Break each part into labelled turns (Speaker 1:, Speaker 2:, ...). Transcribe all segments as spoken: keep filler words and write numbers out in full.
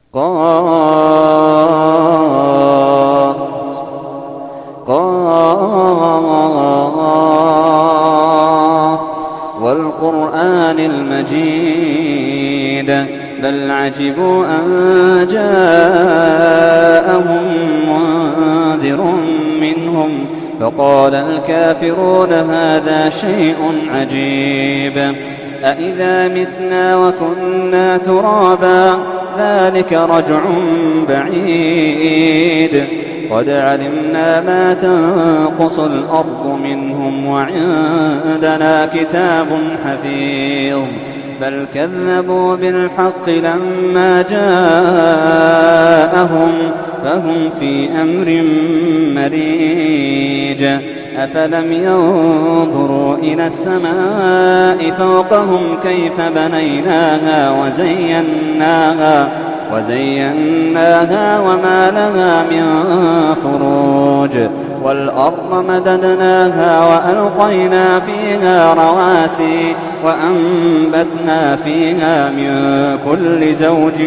Speaker 1: قاف قاف والقرآن المجيد بل عجبوا أن جاءهم منذر منهم فقال الكافرون هذا شيء عجيب أإذا متنا وكنا ترابا ذلك رجع بعيد قد علمنا ما تنقص الأرض منهم وعندنا كتاب حفيظ بل كذبوا بالحق لما جاءهم فهم في أمر مريج أفلم ينظروا إلى السماء فوقهم كيف بنيناها وزيناها وزيناها وما لها من فروج والأرض مددناها وألقينا فيها رواسي وأنبتنا فيها من كل زوج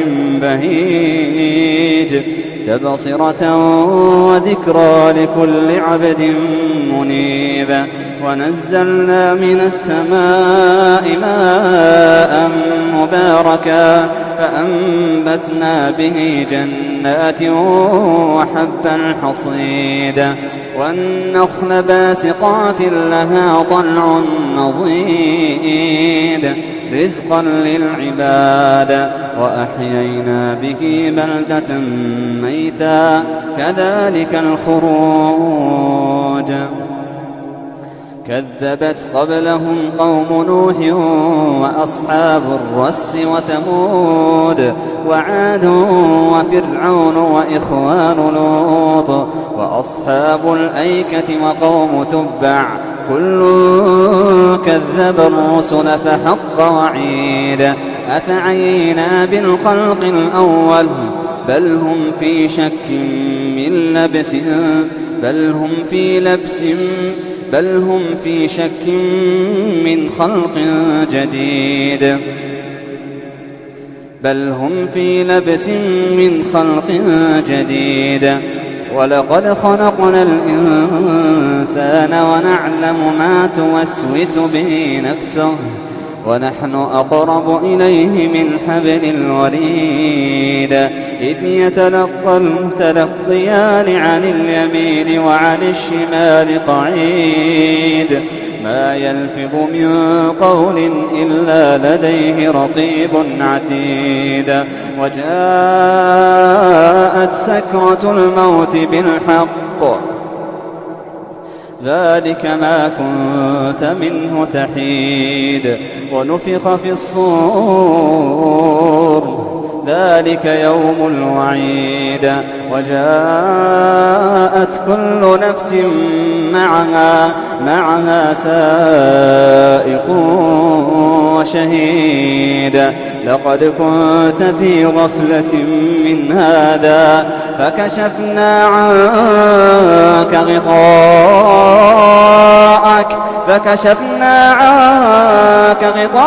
Speaker 1: بهيج تبصرة وذكرى لكل عبد منيب ونزلنا من السماء ماء مباركا فأنبتنا به جنات وحب الحصيد والنخل باسقات لها طلع نضيد رزقا للعباد وأحيينا به بلدة ميتا كذلك الخروج كذبت قبلهم قوم نوح وأصحاب الرس وثمود وعاد وفرعون وإخوان لوط وأصحاب الأيكة وقوم تبع كل كذب الرسل فحق وعيد أفعينا بالخلق الأول بل هم في شك من لبس بل هم في لبس بل هم في شك من خلق جديد بل هم في لبس من خلق جديد ولقد خلقنا الإنسان ونعلم ما توسوس به نفسه ونحن أقرب إليه من حبل الوريد إذ يتلقى المتلقيان عن اليمين وعن الشمال قعيد ما يلفظ من قول إلا لديه رقيب عتيد وجاءت سكرة الموت بالحق ذلك ما كنت منه تحيد ونفخ في الصور ذلك يوم الوعيد وجاءت كل نفس معها معها سائق وشهيد لقد كنت في غفلة من هذا فكشفنا عنك غطاءك فكشفنا عنك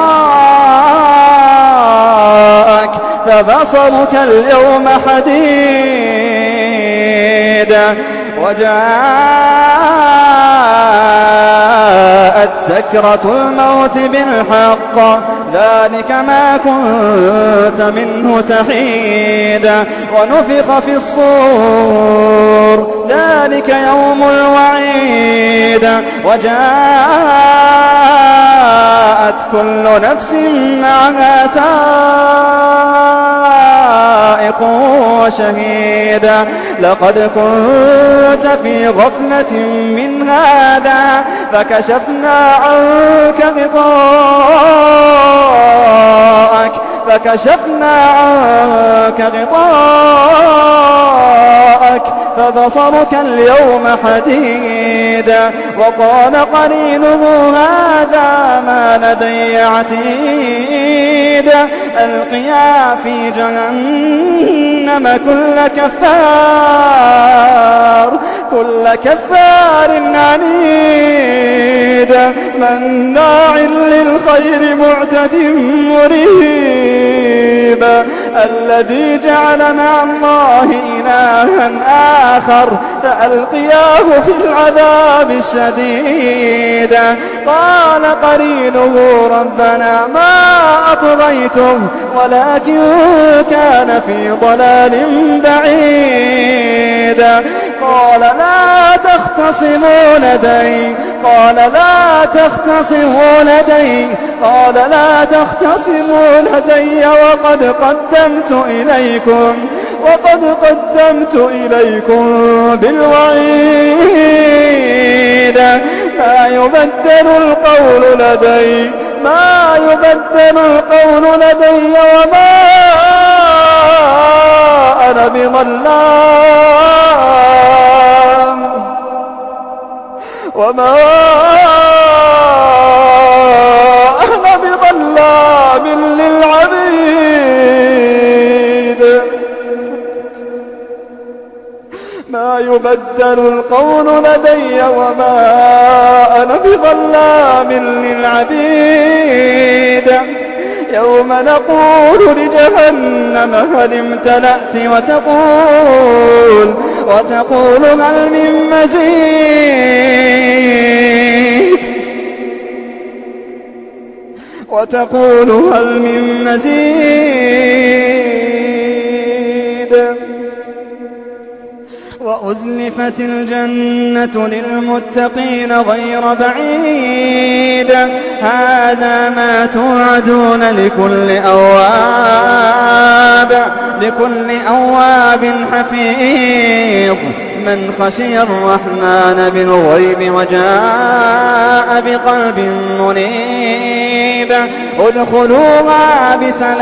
Speaker 1: غطاءك فبصرك اليوم حديد وجاءت سكرة الموت بالحق ذلك ما كنت منه تحيد ونفخ في الصور ذلك يوم الوعيد وجاءت كل نفس معها سائق وشهيد لقد كنت في غفلة من هذا فكشفنا عنك غطاءك فكشفنا عنك غطاءك فبصرك اليوم حديد وقال قرينه هذا ما لدي عتيد ألقيا في جهنم كل كفار كل كفار عنيد مناع للخير معتد مريب الذي جعل مع الله إلها آخر فألقياه في العذاب الشديد. قال قرينه ربنا ما أطغيته ولكن كان في ضلال بعيد. قال لا تختصموا لدي قال لا تختصموا لدي قال لا تختصموا لدي وقد قدمت إليكم وقد قدمت إليكم بالوعيد. ما يبدل القول لدي ما يبدل القول لدي وما أنا بظلام وما أنا بظلام للعبيد. ما يبدل القول لدي وما أنا بظلام للعبيد. يوم نقول لجهنم هل امتلأت وتقول وتقول هل من مزيد وتقول هل من مزيد. وأزلفت الجنة للمتقين غير بعيد. هذا ما توعدون لكل أواب لكل أواب حفيظ من خشي الرحمن بالغيب وجاء بقلب منيب. ادخلوها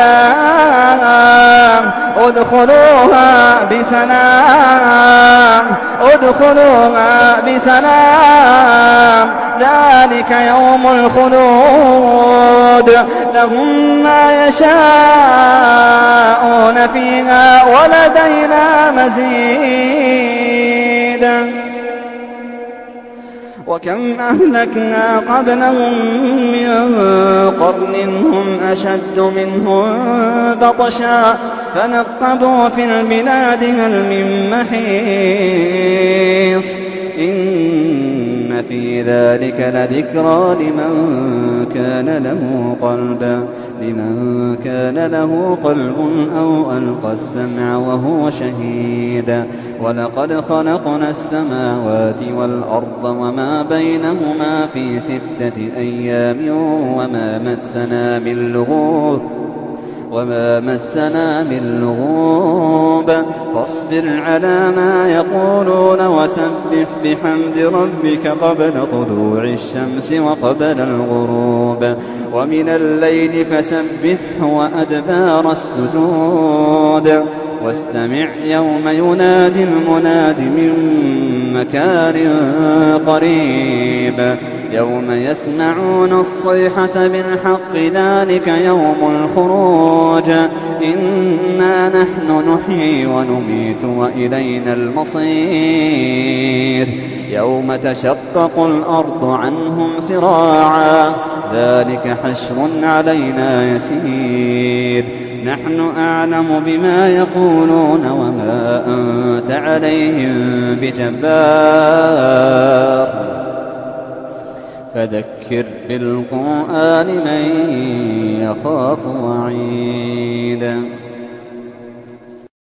Speaker 1: بسلام ادخلوها بسلام ادخلوها بسلام ذلك يوم الخلود. لهم ما يشاءون فيها ولدينا مزيد. وكم أهلكنا قبلهم من قرن هم أشد منهم بطشا فنقبوا في البلاد هل من محيص. إن في ذلك لذكرى لمن كان له قلب لمن كان له قلب أو ألقى السمع وهو شهيد. ولقد خلقنا السماوات والأرض وما بينهما في ستة أيام وما مسنا من لغوب وما مسنا من لغوب. فاصبر على ما يقولون وسبح بحمد ربك قبل طلوع الشمس وقبل الغروب ومن الليل فسبحه وأدبار السجود. واستمع يوم ينادي المناد من مكان قريب. يوم يسمعون الصيحة بالحق ذلك يوم الخروج. إنا نحن نحيي ونميت وإلينا المصير. يوم تشقق الأرض عنهم سراعا ذلك حشر علينا يسير. نحن أعلم بما يقولون وما أنت عليهم بجبار. فذكر بالقرآن من يخاف وعيد.